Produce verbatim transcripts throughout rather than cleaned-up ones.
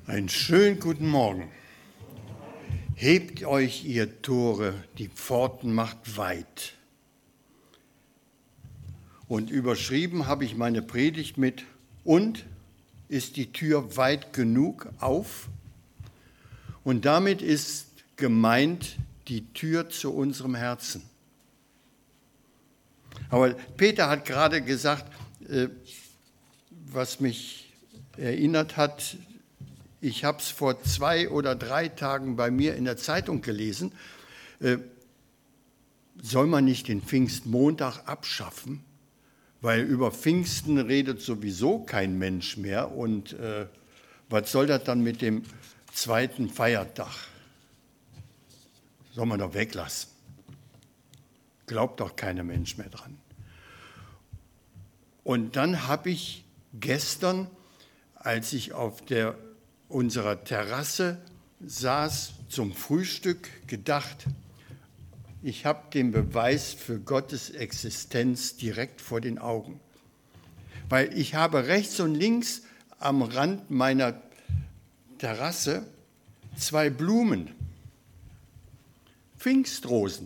Einen schönen guten Morgen. Hebt euch, ihr Tore, die Pforten macht weit. Und überschrieben habe ich meine Predigt mit: Und ist die Tür weit genug auf? Und damit ist gemeint die Tür zu unserem Herzen. Aber Peter hat gerade gesagt, was mich erinnert hat, ich habe es vor zwei oder drei Tagen bei mir in der Zeitung gelesen, äh, soll man nicht den Pfingstmontag abschaffen? Weil über Pfingsten redet sowieso kein Mensch mehr. Und äh, was soll das dann mit dem zweiten Feiertag? Soll man doch weglassen. Glaubt doch kein Mensch mehr dran. Und dann habe ich gestern, als ich auf der unserer Terrasse saß zum Frühstück, gedacht, ich habe den Beweis für Gottes Existenz direkt vor den Augen. Weil ich habe rechts und links am Rand meiner Terrasse zwei Blumen, Pfingstrosen.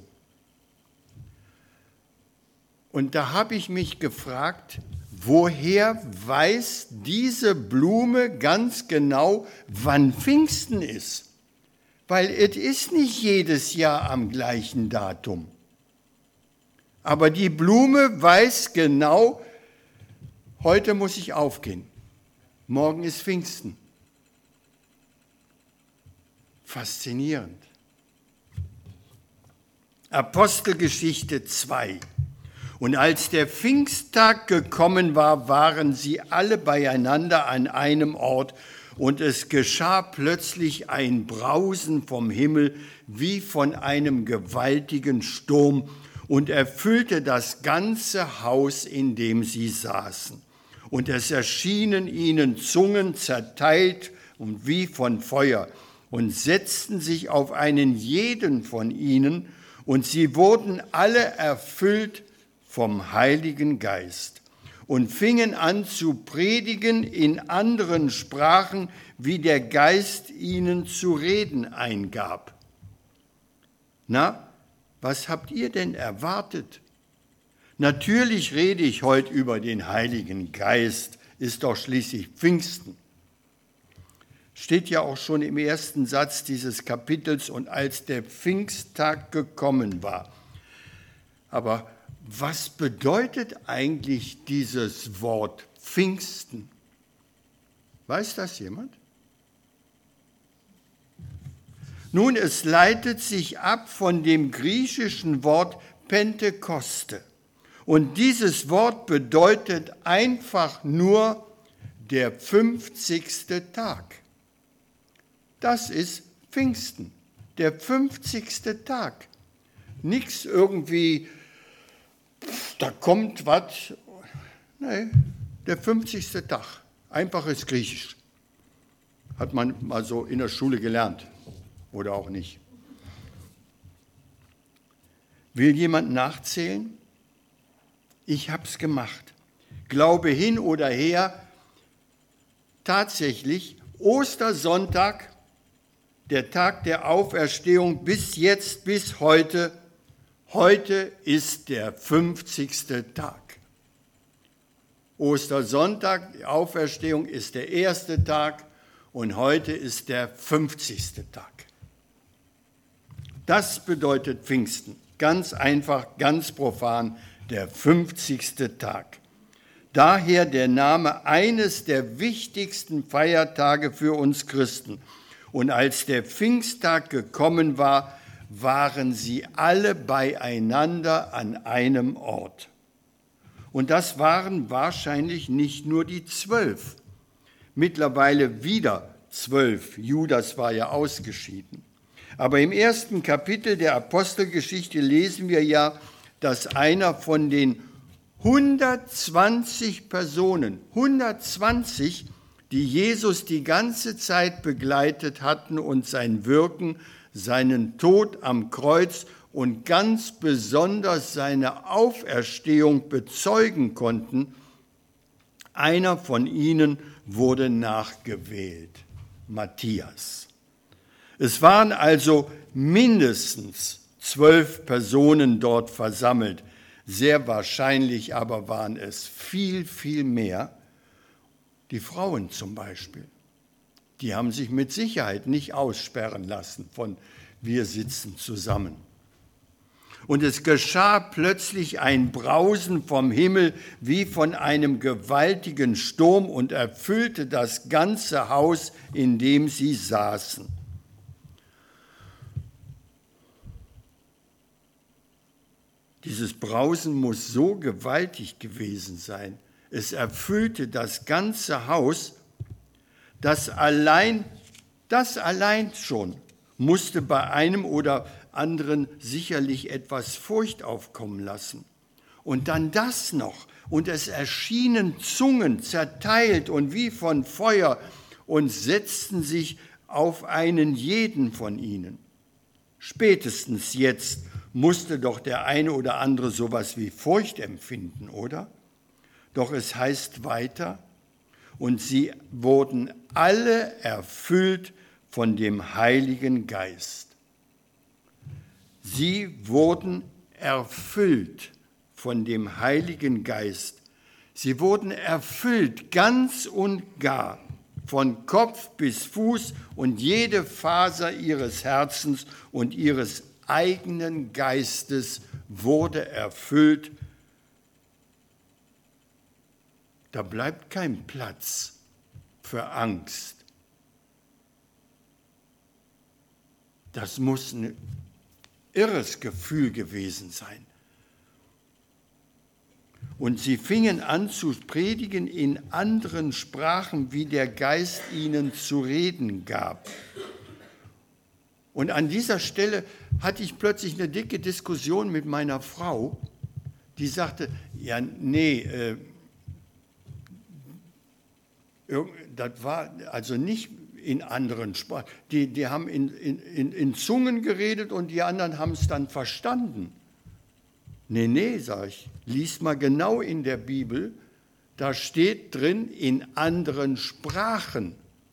Und da habe ich mich gefragt, woher weiß diese Blume ganz genau, wann Pfingsten ist? Weil es ist nicht jedes Jahr am gleichen Datum. Aber die Blume weiß genau, heute muss ich aufgehen. Morgen ist Pfingsten. Faszinierend. Apostelgeschichte zwei. Und als der Pfingsttag gekommen war, waren sie alle beieinander an einem Ort, und es geschah plötzlich ein Brausen vom Himmel wie von einem gewaltigen Sturm und erfüllte das ganze Haus, in dem sie saßen. Und es erschienen ihnen Zungen zerteilt und wie von Feuer und setzten sich auf einen jeden von ihnen, und sie wurden alle erfüllt vom Heiligen Geist und fingen an zu predigen in anderen Sprachen, wie der Geist ihnen zu reden eingab. Na, was habt ihr denn erwartet? Natürlich rede ich heute über den Heiligen Geist, ist doch schließlich Pfingsten. Steht ja auch schon im ersten Satz dieses Kapitels, und als der Pfingsttag gekommen war. Aber was bedeutet eigentlich dieses Wort Pfingsten? Weiß das jemand? Nun, es leitet sich ab von dem griechischen Wort Pentekoste. Und dieses Wort bedeutet einfach nur der fünfzigste Tag. Das ist Pfingsten, der fünfzigste Tag. Nichts irgendwie, da kommt was. Nein, der fünfzigste Tag. Einfaches Griechisch. Hat man mal so in der Schule gelernt. Oder auch nicht. Will jemand nachzählen? Ich habe es gemacht. Glaube hin oder her, tatsächlich Ostersonntag, der Tag der Auferstehung, bis jetzt, bis heute. Heute ist der fünfzigste Tag. Ostersonntag, die Auferstehung, ist der erste Tag und heute ist der fünfzigste Tag. Das bedeutet Pfingsten. Ganz einfach, ganz profan, der fünfzigste Tag. Daher der Name eines der wichtigsten Feiertage für uns Christen. Und als der Pfingsttag gekommen war, waren sie alle beieinander an einem Ort. Und das waren wahrscheinlich nicht nur die zwölf, mittlerweile wieder zwölf. Judas war ja ausgeschieden. Aber im ersten Kapitel der Apostelgeschichte lesen wir ja, dass einer von den hundertzwanzig Personen, hundertzwanzig, die Jesus die ganze Zeit begleitet hatten und sein Wirken, seinen Tod am Kreuz und ganz besonders seine Auferstehung bezeugen konnten, einer von ihnen wurde nachgewählt. Matthias. Es waren also mindestens zwölf Personen dort versammelt. Sehr wahrscheinlich aber waren es viel, viel mehr. Die Frauen zum Beispiel, die haben sich mit Sicherheit nicht aussperren lassen von wir sitzen zusammen. Und es geschah plötzlich ein Brausen vom Himmel wie von einem gewaltigen Sturm und erfüllte das ganze Haus, in dem sie saßen. Dieses Brausen muss so gewaltig gewesen sein. Es erfüllte das ganze Haus, das allein, das allein schon musste bei einem oder anderen sicherlich etwas Furcht aufkommen lassen. Und dann das noch. Und es erschienen Zungen zerteilt und wie von Feuer und setzten sich auf einen jeden von ihnen. Spätestens jetzt musste doch der eine oder andere sowas wie Furcht empfinden, oder? Doch es heißt weiter, und sie wurden alle erfüllt von dem Heiligen Geist. Sie wurden erfüllt von dem Heiligen Geist. Sie wurden erfüllt ganz und gar, von Kopf bis Fuß und jede Faser ihres Herzens und ihres eigenen Geistes wurde erfüllt. Da bleibt kein Platz für Angst. Das muss ein irres Gefühl gewesen sein. Und sie fingen an zu predigen in anderen Sprachen, wie der Geist ihnen zu reden gab. Und an dieser Stelle hatte ich plötzlich eine dicke Diskussion mit meiner Frau, die sagte, ja, nee, äh, das war also nicht in anderen Sprachen. Die, die haben in, in, in Zungen geredet und die anderen haben es dann verstanden. Nee, nee, sage ich, lies mal genau in der Bibel, da steht drin in anderen Sprachen.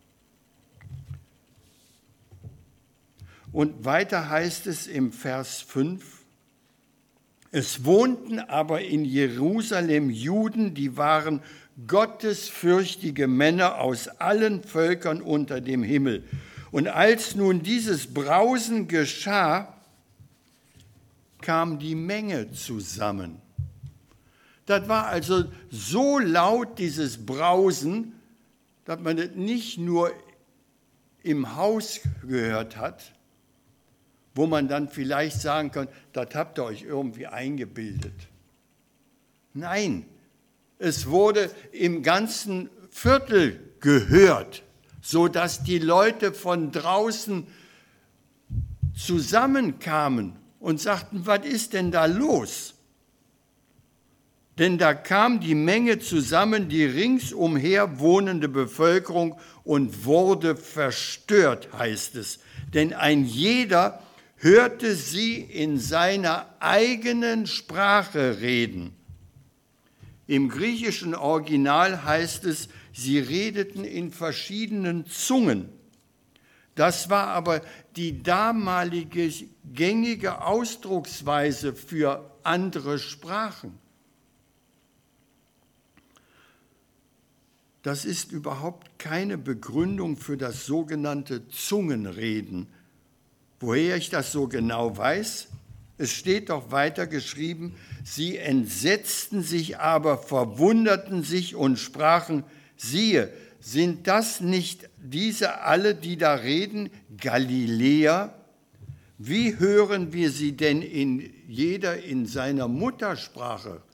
Und weiter heißt es im Vers fünf, es wohnten aber in Jerusalem Juden, die waren gottesfürchtige Männer aus allen Völkern unter dem Himmel. Und als nun dieses Brausen geschah, kam die Menge zusammen. Das war also so laut, dieses Brausen, dass man es nicht nur im Haus gehört hat, wo man dann vielleicht sagen kann, das habt ihr euch irgendwie eingebildet. Nein, es wurde im ganzen Viertel gehört, sodass die Leute von draußen zusammenkamen und sagten, was ist denn da los? Denn da kam die Menge zusammen, die ringsumher wohnende Bevölkerung, und wurde verstört, heißt es. Denn ein jeder hörte sie in seiner eigenen Sprache reden. Im griechischen Original heißt es, sie redeten in verschiedenen Zungen. Das war aber die damalige gängige Ausdrucksweise für andere Sprachen. Das ist überhaupt keine Begründung für das sogenannte Zungenreden. Woher ich das so genau weiß? Es steht doch weiter geschrieben, sie entsetzten sich aber, verwunderten sich und sprachen, siehe, sind das nicht diese alle, die da reden, Galiläer? Wie hören wir sie denn in jeder in seiner Muttersprache?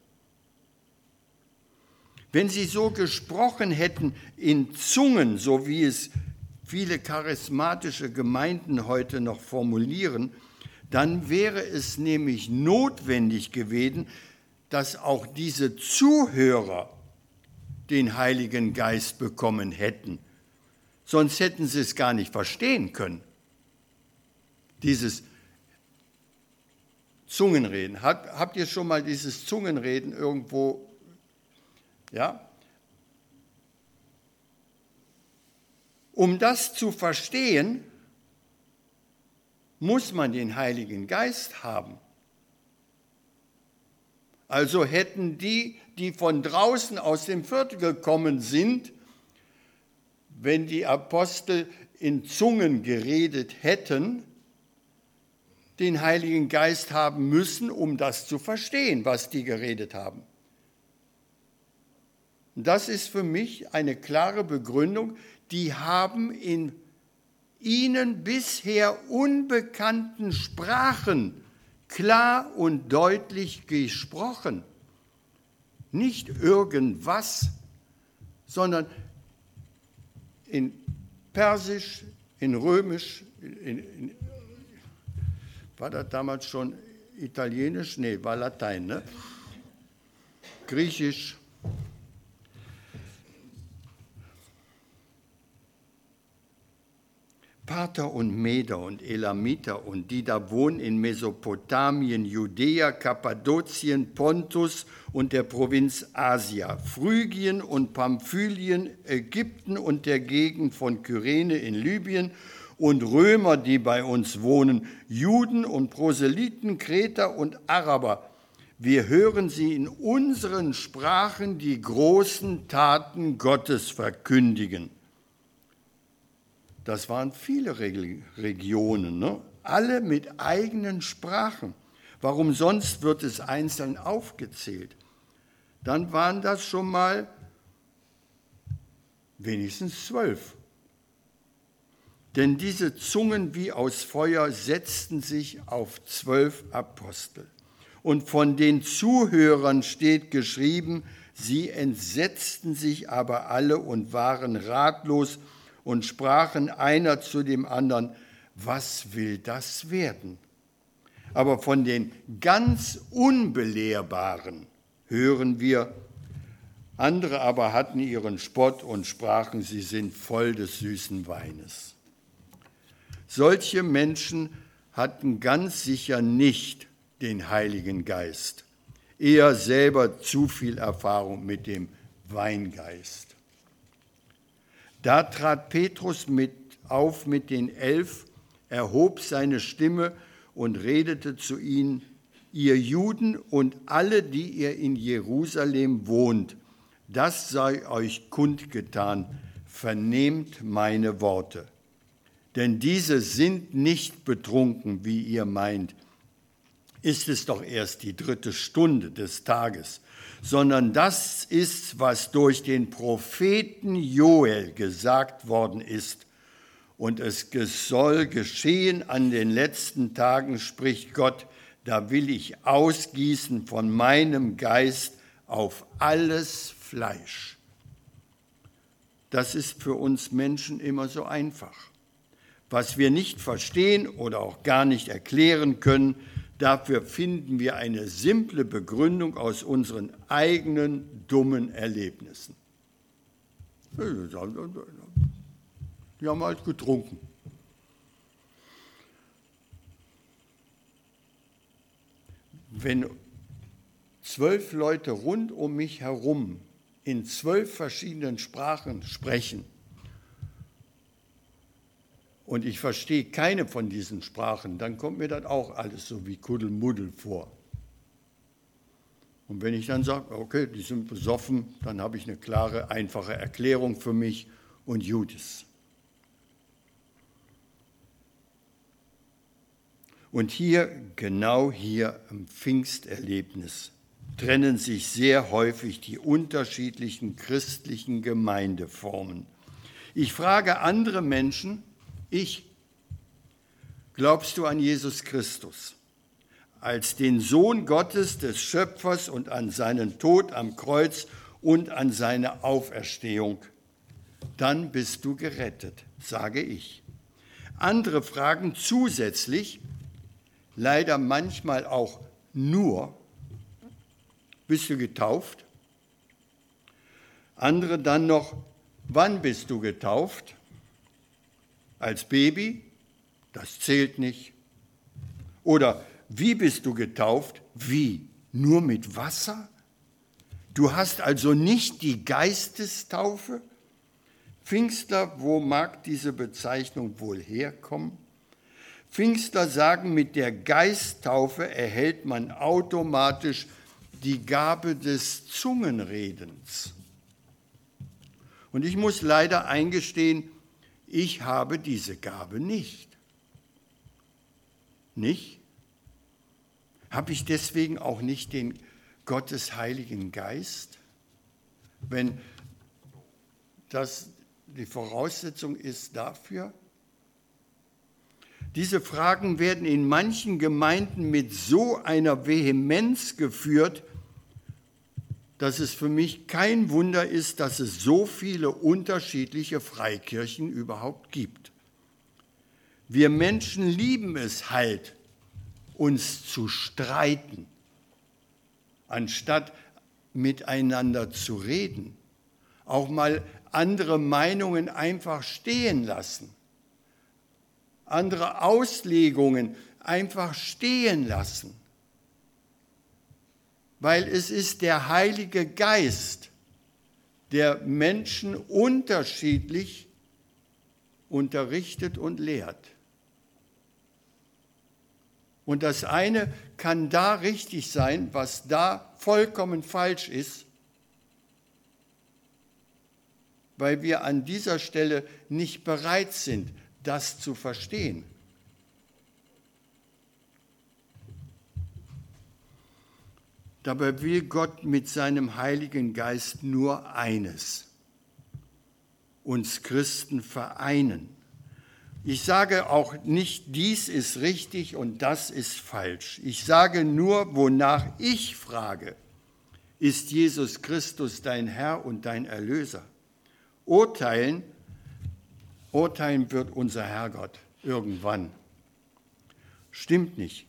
Wenn sie so gesprochen hätten in Zungen, so wie es viele charismatische Gemeinden heute noch formulieren, dann wäre es nämlich notwendig gewesen, dass auch diese Zuhörer den Heiligen Geist bekommen hätten. Sonst hätten sie es gar nicht verstehen können. Dieses Zungenreden. Habt, habt ihr schon mal dieses Zungenreden irgendwo? Ja? Um das zu verstehen, muss man den Heiligen Geist haben. Also hätten die, die von draußen aus dem Viertel gekommen sind, wenn die Apostel in Zungen geredet hätten, den Heiligen Geist haben müssen, um das zu verstehen, was die geredet haben. Das ist für mich eine klare Begründung. Die haben in ihnen bisher unbekannten Sprachen klar und deutlich gesprochen. Nicht irgendwas, sondern in Persisch, in Römisch, in, in, war das damals schon Italienisch? Nee, war Latein, ne? Griechisch. Parther und Meder und Elamiter und die da wohnen in Mesopotamien, Judäa, Kappadokien, Pontus und der Provinz Asia, Phrygien und Pamphylien, Ägypten und der Gegend von Kyrene in Libyen und Römer, die bei uns wohnen, Juden und Proselyten, Kreter und Araber. Wir hören sie in unseren Sprachen die großen Taten Gottes verkündigen. Das waren viele Regionen, ne? Alle mit eigenen Sprachen. Warum sonst wird es einzeln aufgezählt? Dann waren das schon mal wenigstens zwölf. Denn diese Zungen wie aus Feuer setzten sich auf zwölf Apostel. Und von den Zuhörern steht geschrieben, sie entsetzten sich aber alle und waren ratlos und sprachen einer zu dem anderen, was will das werden? Aber von den ganz Unbelehrbaren hören wir, andere aber hatten ihren Spott und sprachen, sie sind voll des süßen Weines. Solche Menschen hatten ganz sicher nicht den Heiligen Geist, eher selber zu viel Erfahrung mit dem Weingeist. Da trat Petrus mit auf mit den Elf, erhob seine Stimme und redete zu ihnen, ihr Juden und alle, die ihr in Jerusalem wohnt, das sei euch kundgetan, vernehmt meine Worte. Denn diese sind nicht betrunken, wie ihr meint. Ist es doch erst die dritte Stunde des Tages, sondern das ist, was durch den Propheten Joel gesagt worden ist. Und es soll geschehen an den letzten Tagen, spricht Gott, da will ich ausgießen von meinem Geist auf alles Fleisch. Das ist für uns Menschen immer so einfach. Was wir nicht verstehen oder auch gar nicht erklären können, dafür finden wir eine simple Begründung aus unseren eigenen dummen Erlebnissen. Die haben halt getrunken. Wenn zwölf Leute rund um mich herum in zwölf verschiedenen Sprachen sprechen und ich verstehe keine von diesen Sprachen, dann kommt mir das auch alles so wie Kuddelmuddel vor. Und wenn ich dann sage, okay, die sind besoffen, dann habe ich eine klare, einfache Erklärung für mich und Judas. Und hier, genau hier im Pfingsterlebnis, trennen sich sehr häufig die unterschiedlichen christlichen Gemeindeformen. Ich frage andere Menschen, ich, glaubst du an Jesus Christus als den Sohn Gottes, des Schöpfers und an seinen Tod am Kreuz und an seine Auferstehung? Dann bist du gerettet, sage ich. Andere fragen zusätzlich, leider manchmal auch nur, bist du getauft? Andere dann noch, wann bist du getauft? Als Baby? Das zählt nicht. Oder wie bist du getauft? Wie? Nur mit Wasser? Du hast also nicht die Geistestaufe? Pfingstler, wo mag diese Bezeichnung wohl herkommen? Pfingstler sagen, mit der Geisttaufe erhält man automatisch die Gabe des Zungenredens. Und ich muss leider eingestehen, ich habe diese Gabe nicht. Nicht? Habe ich deswegen auch nicht den Gottes Heiligen Geist? Wenn das die Voraussetzung ist dafür? Diese Fragen werden in manchen Gemeinden mit so einer Vehemenz geführt, dass es für mich kein Wunder ist, dass es so viele unterschiedliche Freikirchen überhaupt gibt. Wir Menschen lieben es halt, uns zu streiten, anstatt miteinander zu reden, auch mal andere Meinungen einfach stehen lassen, andere Auslegungen einfach stehen lassen. Weil es ist der Heilige Geist, der Menschen unterschiedlich unterrichtet und lehrt. Und das eine kann da richtig sein, was da vollkommen falsch ist, weil wir an dieser Stelle nicht bereit sind, das zu verstehen. Dabei will Gott mit seinem Heiligen Geist nur eines: uns Christen vereinen. Ich sage auch nicht, dies ist richtig und das ist falsch. Ich sage nur, wonach ich frage: Ist Jesus Christus dein Herr und dein Erlöser? Urteilen, urteilen wird unser Herrgott irgendwann. Stimmt nicht.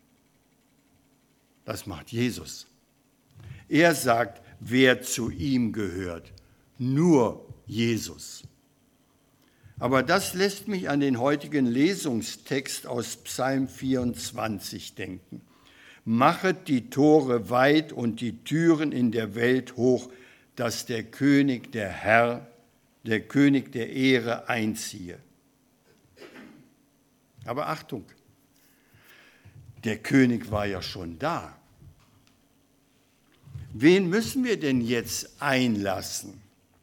Das macht Jesus. Er sagt, wer zu ihm gehört. Nur Jesus. Aber das lässt mich an den heutigen Lesungstext aus Psalm vierundzwanzig denken. Machet die Tore weit und die Türen in der Welt hoch, dass der König, der Herr, der König der Ehre einziehe. Aber Achtung, der König war ja schon da. Wen müssen wir denn jetzt einlassen?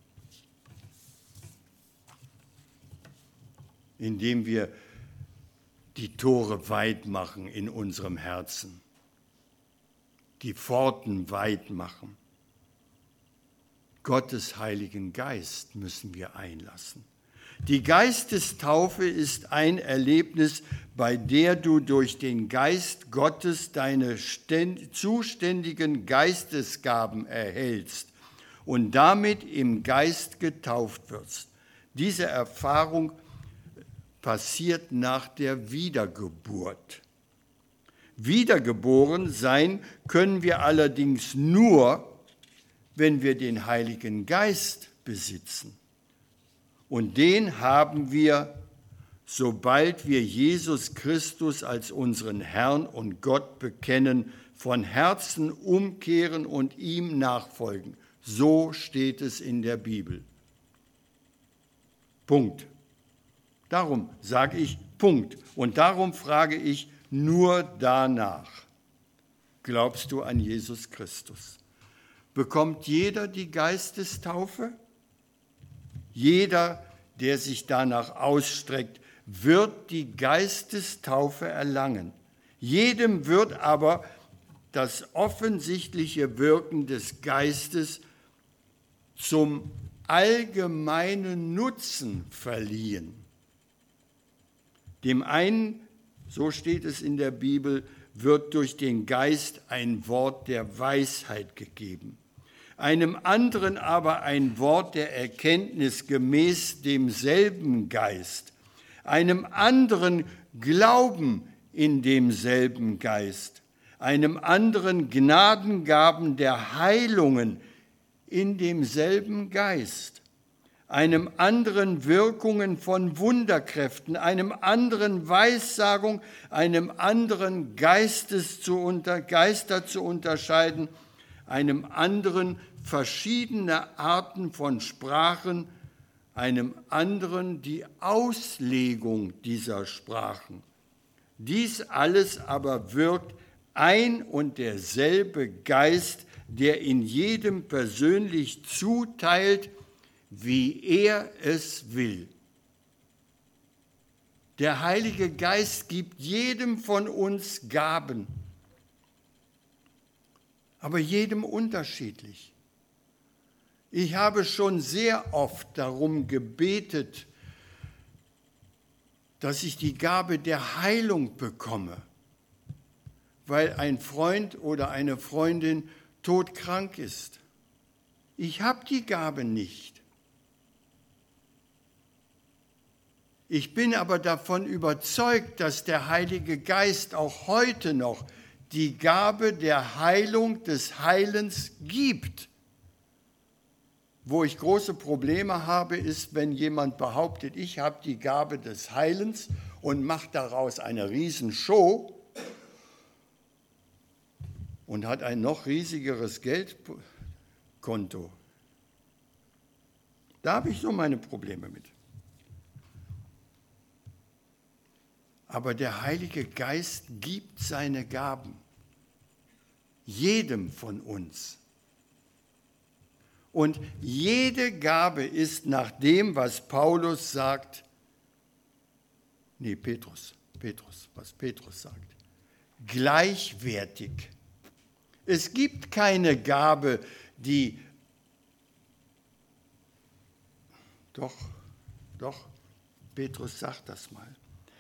Indem wir die Tore weit machen in unserem Herzen, die Pforten weit machen. Gottes Heiligen Geist müssen wir einlassen. Die Geistestaufe ist ein Erlebnis, bei der du durch den Geist Gottes deine zuständigen Geistesgaben erhältst und damit im Geist getauft wirst. Diese Erfahrung passiert nach der Wiedergeburt. Wiedergeboren sein können wir allerdings nur, wenn wir den Heiligen Geist besitzen. Und den haben wir, sobald wir Jesus Christus als unseren Herrn und Gott bekennen, von Herzen umkehren und ihm nachfolgen. So steht es in der Bibel. Punkt. Darum sage ich Punkt. Und darum frage ich nur danach. Glaubst du an Jesus Christus? Bekommt jeder die Geistestaufe? Jeder, der sich danach ausstreckt, wird die Geistestaufe erlangen. Jedem wird aber das offensichtliche Wirken des Geistes zum allgemeinen Nutzen verliehen. Dem einen, so steht es in der Bibel, wird durch den Geist ein Wort der Weisheit gegeben, einem anderen aber ein Wort der Erkenntnis gemäß demselben Geist, einem anderen Glauben in demselben Geist, einem anderen Gnadengaben der Heilungen in demselben Geist, einem anderen Wirkungen von Wunderkräften, einem anderen Weissagung, einem anderen Geistes zu unter, Geister zu unterscheiden, einem anderen verschiedene Arten von Sprachen, einem anderen die Auslegung dieser Sprachen. Dies alles aber wirkt ein und derselbe Geist, der in jedem persönlich zuteilt, wie er es will. Der Heilige Geist gibt jedem von uns Gaben, aber jedem unterschiedlich. Ich habe schon sehr oft darum gebetet, dass ich die Gabe der Heilung bekomme, weil ein Freund oder eine Freundin todkrank ist. Ich habe die Gabe nicht. Ich bin aber davon überzeugt, dass der Heilige Geist auch heute noch die Gabe der Heilung, des Heilens gibt. Wo ich große Probleme habe, ist, wenn jemand behauptet, ich habe die Gabe des Heilens und macht daraus eine Riesenshow und hat ein noch riesigeres Geldkonto. Da habe ich so meine Probleme mit. Aber der Heilige Geist gibt seine Gaben jedem von uns. Und jede Gabe ist nach dem, was Paulus sagt, nee, Petrus, Petrus, was Petrus sagt, gleichwertig. Es gibt keine Gabe, die, doch, doch, Petrus sagt das mal.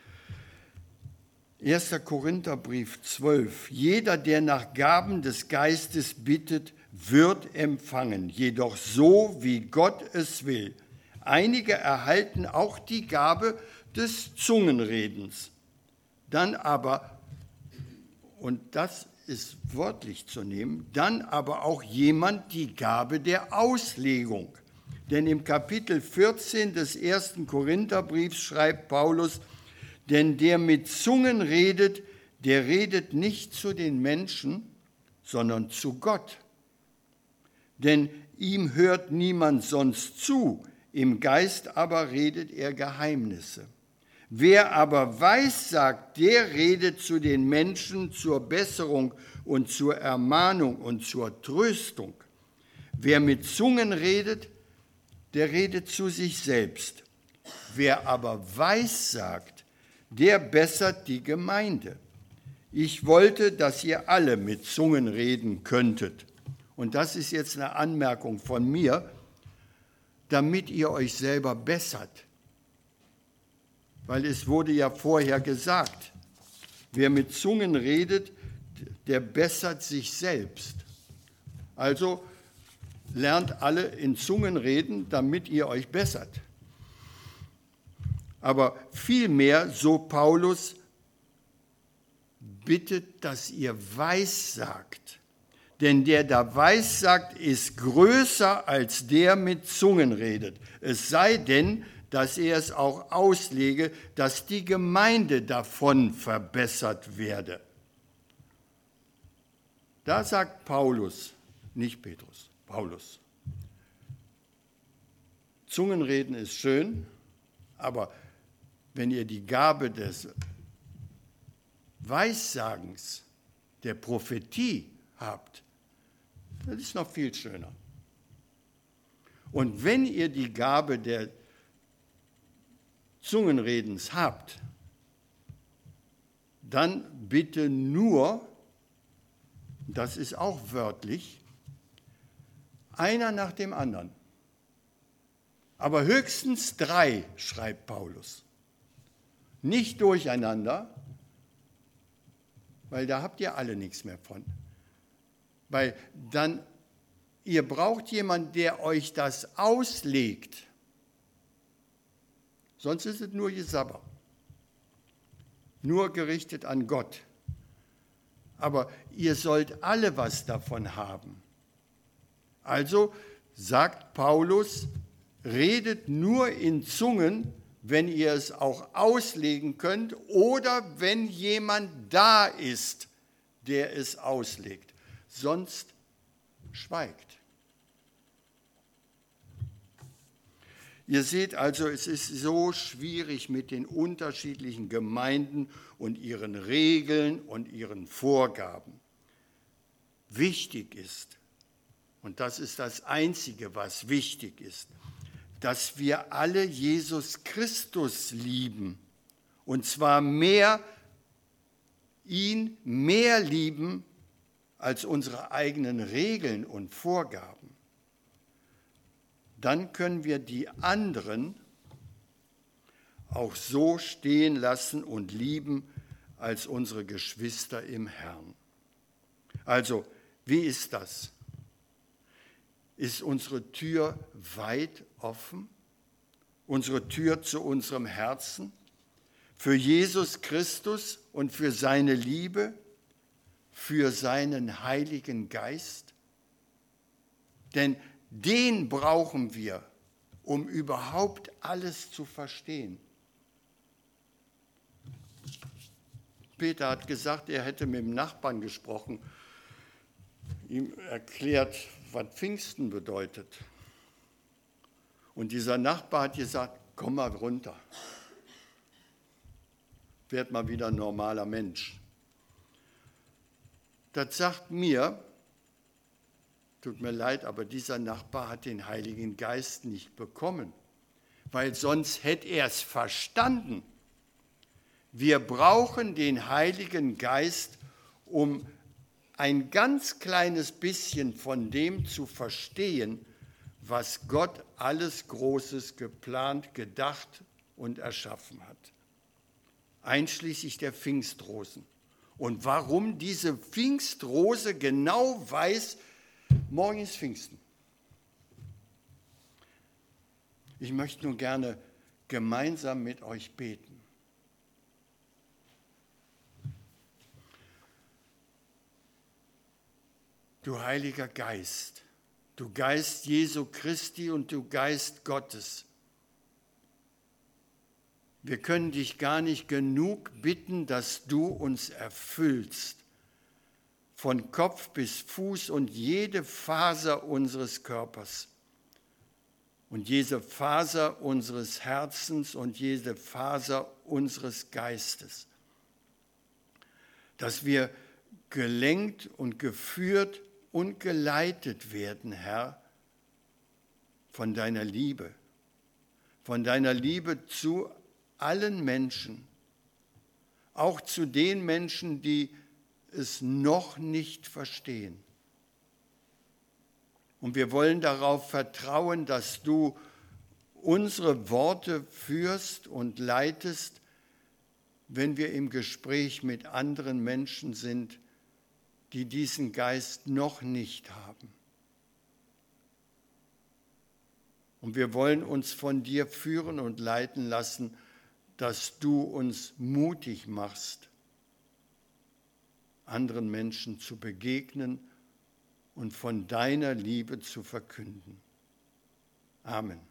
erster Korintherbrief zwölf, jeder, der nach Gaben des Geistes bittet, wird empfangen, jedoch so, wie Gott es will. Einige erhalten auch die Gabe des Zungenredens. Dann aber, und das ist wörtlich zu nehmen, dann aber auch jemand die Gabe der Auslegung. Denn im Kapitel vierzehn des ersten Korintherbriefs schreibt Paulus, denn der mit Zungen redet, der redet nicht zu den Menschen, sondern zu Gott. Denn ihm hört niemand sonst zu, im Geist aber redet er Geheimnisse. Wer aber weissagt, der redet zu den Menschen zur Besserung und zur Ermahnung und zur Tröstung. Wer mit Zungen redet, der redet zu sich selbst. Wer aber weissagt, der bessert die Gemeinde. Ich wollte, dass ihr alle mit Zungen reden könntet. Und das ist jetzt eine Anmerkung von mir, damit ihr euch selber bessert. Weil es wurde ja vorher gesagt, wer mit Zungen redet, der bessert sich selbst. Also lernt alle in Zungen reden, damit ihr euch bessert. Aber vielmehr, so Paulus, bittet, dass ihr weissagt. Denn der da weissagt, ist größer als der mit Zungen redet. Es sei denn, dass er es auch auslege, dass die Gemeinde davon verbessert werde. Da sagt Paulus, nicht Petrus, Paulus, Zungenreden ist schön, aber wenn ihr die Gabe des Weissagens, der Prophetie habt, das ist noch viel schöner. Und wenn ihr die Gabe der Zungenredens habt, dann bitte nur, das ist auch wörtlich, einer nach dem anderen. Aber höchstens drei, schreibt Paulus. Nicht durcheinander, weil da habt ihr alle nichts mehr von. Weil dann, ihr braucht jemanden, der euch das auslegt. Sonst ist es nur Gesabber. Nur gerichtet an Gott. Aber ihr sollt alle was davon haben. Also sagt Paulus, redet nur in Zungen, wenn ihr es auch auslegen könnt oder wenn jemand da ist, der es auslegt. Sonst schweigt. Ihr seht also, es ist so schwierig mit den unterschiedlichen Gemeinden und ihren Regeln und ihren Vorgaben. Wichtig ist, und das ist das Einzige, was wichtig ist, dass wir alle Jesus Christus lieben, und zwar mehr, ihn mehr lieben als unsere eigenen Regeln und Vorgaben. Dann können wir die anderen auch so stehen lassen und lieben als unsere Geschwister im Herrn. Also, wie ist das? Ist unsere Tür weit offen? Unsere Tür zu unserem Herzen? Für Jesus Christus und für seine Liebe? Für seinen Heiligen Geist? Denn den brauchen wir, um überhaupt alles zu verstehen. Peter hat gesagt, er hätte mit dem Nachbarn gesprochen, ihm erklärt, was Pfingsten bedeutet. Und dieser Nachbar hat gesagt, komm mal runter, werd mal wieder ein normaler Mensch. Das sagt mir, tut mir leid, aber dieser Nachbar hat den Heiligen Geist nicht bekommen, weil sonst hätte er es verstanden. Wir brauchen den Heiligen Geist, um ein ganz kleines bisschen von dem zu verstehen, was Gott alles Großes geplant, gedacht und erschaffen hat. Einschließlich der Pfingstrosen. Und warum diese Pfingstrose genau weiß, morgen ist Pfingsten. Ich möchte nun gerne gemeinsam mit euch beten. Du Heiliger Geist, du Geist Jesu Christi und du Geist Gottes, wir können dich gar nicht genug bitten, dass du uns erfüllst, von Kopf bis Fuß und jede Faser unseres Körpers und jede Faser unseres Herzens und jede Faser unseres Geistes, dass wir gelenkt und geführt und geleitet werden, Herr, von deiner Liebe, von deiner Liebe zu allen Menschen, auch zu den Menschen, die es noch nicht verstehen. Und wir wollen darauf vertrauen, dass du unsere Worte führst und leitest, wenn wir im Gespräch mit anderen Menschen sind, die diesen Geist noch nicht haben. Und wir wollen uns von dir führen und leiten lassen, dass du uns mutig machst, anderen Menschen zu begegnen und von deiner Liebe zu verkünden. Amen.